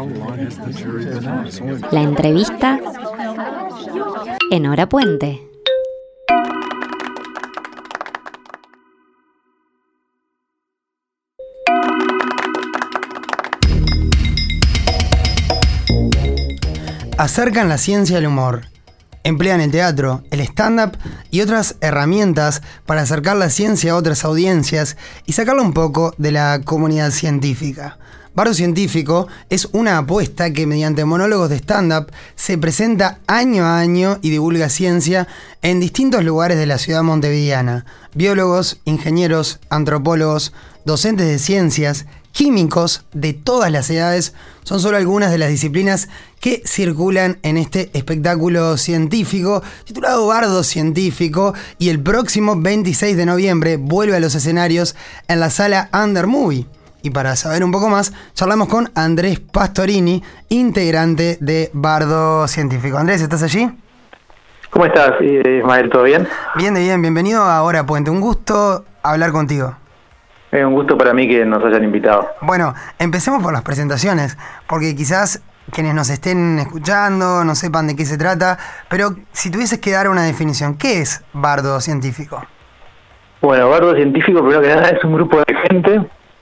La entrevista en Hora Puente. Acercan la ciencia al humor. Emplean el teatro, el stand-up y otras herramientas para acercar la ciencia a otras audiencias y sacarla un poco de la comunidad científica. Bardo Científico es una apuesta que mediante monólogos de stand-up se presenta año a año y divulga ciencia en distintos lugares de la ciudad montevideana. Biólogos, ingenieros, antropólogos, docentes de ciencias, químicos de todas las edades son solo algunas de las disciplinas que circulan en este espectáculo científico titulado Bardo Científico, y el próximo 26 de noviembre vuelve a los escenarios en la sala Under Movie. Y para saber un poco más, charlamos con Andrés Pastorini, integrante de Bardo Científico. Andrés, ¿estás allí? ¿Cómo estás, Ismael? ¿Todo bien? Bien, bienvenido a Hora Puente. Un gusto hablar contigo. Es un gusto para mí que nos hayan invitado. Bueno, empecemos por las presentaciones, porque quizás quienes nos estén escuchando no sepan de qué se trata, pero si tuvieses que dar una definición, ¿qué es Bardo Científico? Bueno, Bardo Científico, primero que nada, es un grupo de gente,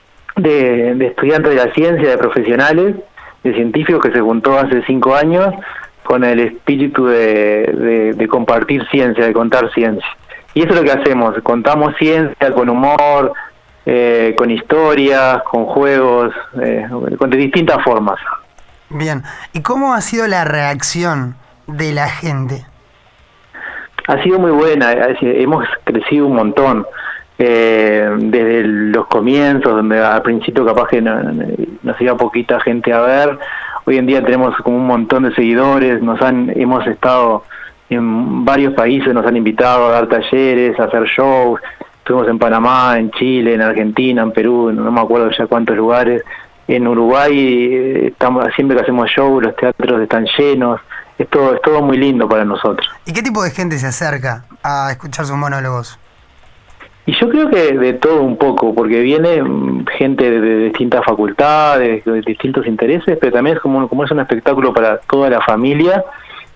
de estudiantes de la ciencia, de profesionales, de científicos que se juntó hace 5 años con el espíritu de compartir ciencia, de contar ciencia. Y eso es lo que hacemos, contamos ciencia con humor, con historias, con juegos, de distintas formas. Bien, ¿y cómo ha sido la reacción de la gente? Ha sido muy buena, hemos crecido un montón. Desde los comienzos, donde al principio capaz que nos iba poquita gente a ver, hoy en día tenemos como un montón de seguidores, hemos estado en varios países, nos han invitado a dar talleres, a hacer shows. Estuvimos en Panamá, en Chile, en Argentina, en Perú, no me acuerdo ya cuántos lugares. En Uruguay, siempre que hacemos show, los teatros están llenos. Es todo muy lindo para nosotros. ¿Y qué tipo de gente se acerca a escuchar sus monólogos? Y yo creo que de todo un poco, porque viene gente de distintas facultades, de distintos intereses, pero también es como es un espectáculo para toda la familia.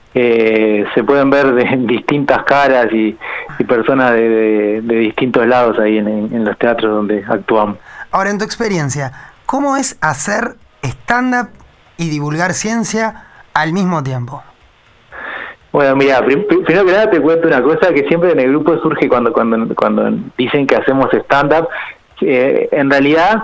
Se pueden ver de distintas caras y personas de distintos lados ahí en los teatros donde actuamos. Ahora, en tu experiencia, ¿cómo es hacer stand-up y divulgar ciencia al mismo tiempo? Bueno, mira, primero que nada te cuento una cosa que siempre en el grupo surge cuando dicen que hacemos stand-up. En realidad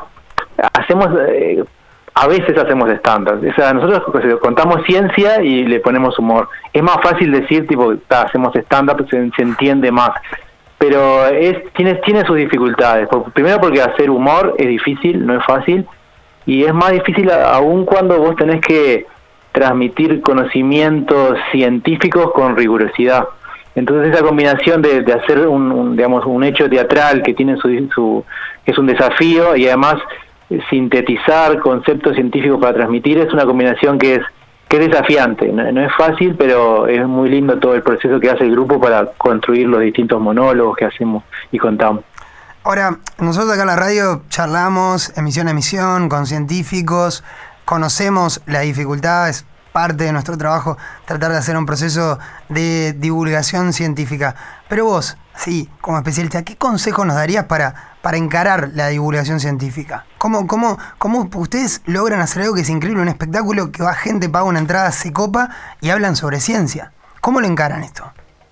a veces hacemos stand-up. O sea, nosotros contamos ciencia y le ponemos humor. Es más fácil decir, hacemos stand-up, se entiende más. Pero tiene sus dificultades. Primero porque hacer humor es difícil, no es fácil. Y es más difícil aún cuando vos tenés que transmitir conocimientos científicos con rigurosidad. Entonces esa combinación de hacer un hecho teatral que tiene es un desafío, y además sintetizar conceptos científicos para transmitir, es una combinación que es desafiante. No es fácil, pero es muy lindo todo el proceso que hace el grupo para construir los distintos monólogos que hacemos y contamos. Ahora, nosotros acá en la radio charlamos emisión a emisión con científicos, conocemos la dificultad, es parte de nuestro trabajo tratar de hacer un proceso de divulgación científica. Pero vos, sí, como especialista, ¿qué consejo nos darías para encarar la divulgación científica? ¿Cómo ustedes logran hacer algo que es increíble, un espectáculo que va gente, paga una entrada, se copa y hablan sobre ciencia? ¿Cómo lo encaran esto?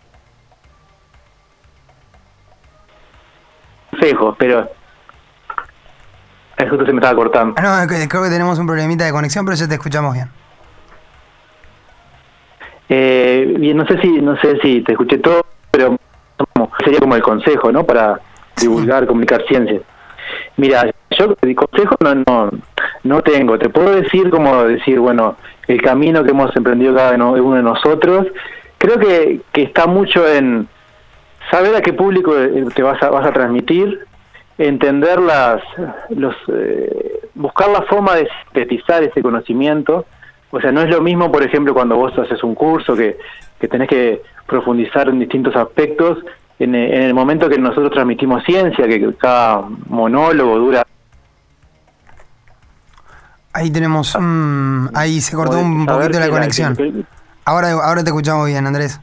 Consejos, pero justo se me estaba cortando. No, creo que tenemos un problemita de conexión, pero ya te escuchamos bien. Bien, no sé si te escuché todo, pero sería como el consejo, ¿no? Para divulgar, comunicar ciencia. Mira, yo el consejo no tengo. Te puedo decir bueno, el camino que hemos emprendido cada uno de nosotros. Creo que está mucho en saber a qué público te vas a transmitir, entender buscar la forma de sintetizar ese conocimiento. O sea, no es lo mismo, por ejemplo, cuando vos haces un curso que tenés que profundizar en distintos aspectos, en el momento que nosotros transmitimos ciencia, que cada monólogo dura... Ahí tenemos... ahí se cortó un poquito la conexión. Ahora te escuchamos bien, Andrés.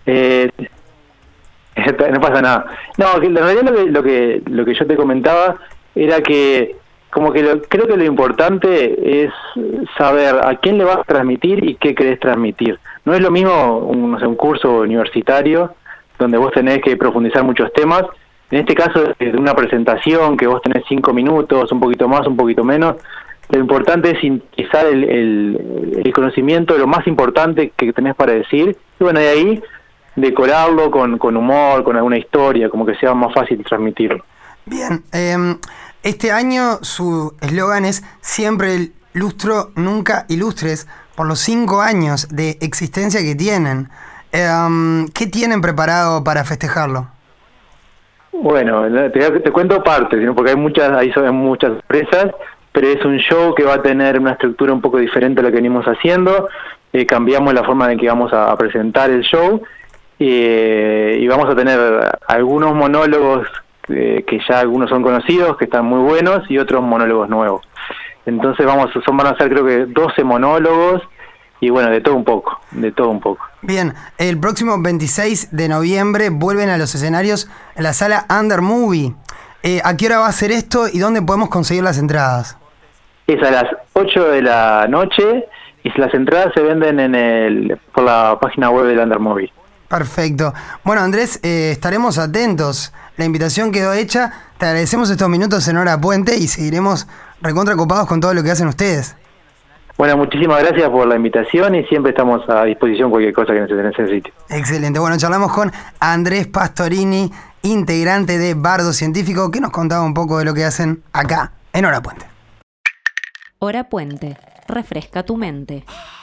No pasa nada. No, que en realidad lo que yo te comentaba era que como que creo que lo importante es saber a quién le vas a transmitir y qué querés transmitir. No es lo mismo un curso universitario donde vos tenés que profundizar muchos temas. En este caso, de una presentación que vos tenés 5 minutos, un poquito más, un poquito menos, lo importante es sintetizar el conocimiento, lo más importante que tenés para decir, y bueno, de ahí decorarlo con humor, con alguna historia, como que sea más fácil transmitirlo. Bien, este año su eslogan es Siempre lustro, nunca ilustres, por los 5 años de existencia que tienen. ¿Qué tienen preparado para festejarlo? Bueno, te cuento partes, ¿no? Porque hay muchas sorpresas, pero es un show que va a tener una estructura un poco diferente a lo que venimos haciendo. Cambiamos la forma en que vamos a presentar el show y vamos a tener algunos monólogos que ya algunos son conocidos, que están muy buenos, y otros monólogos nuevos. Entonces van a ser creo que 12 monólogos y bueno, de todo un poco. Bien, el próximo 26 de noviembre vuelven a los escenarios en la sala Under Movie. ¿A qué hora va a ser esto y dónde podemos conseguir las entradas? Es a las 8 de la noche y las entradas se venden por la página web del Under Movie. Perfecto. Bueno, Andrés, estaremos atentos. La invitación quedó hecha. Te agradecemos estos minutos en Hora Puente y seguiremos recontra copados con todo lo que hacen ustedes. Bueno, muchísimas gracias por la invitación y siempre estamos a disposición cualquier cosa que se necesite. Excelente. Bueno, charlamos con Andrés Pastorini, integrante de Bardo Científico, que nos contaba un poco de lo que hacen acá en Hora Puente. Hora Puente. Refresca tu mente.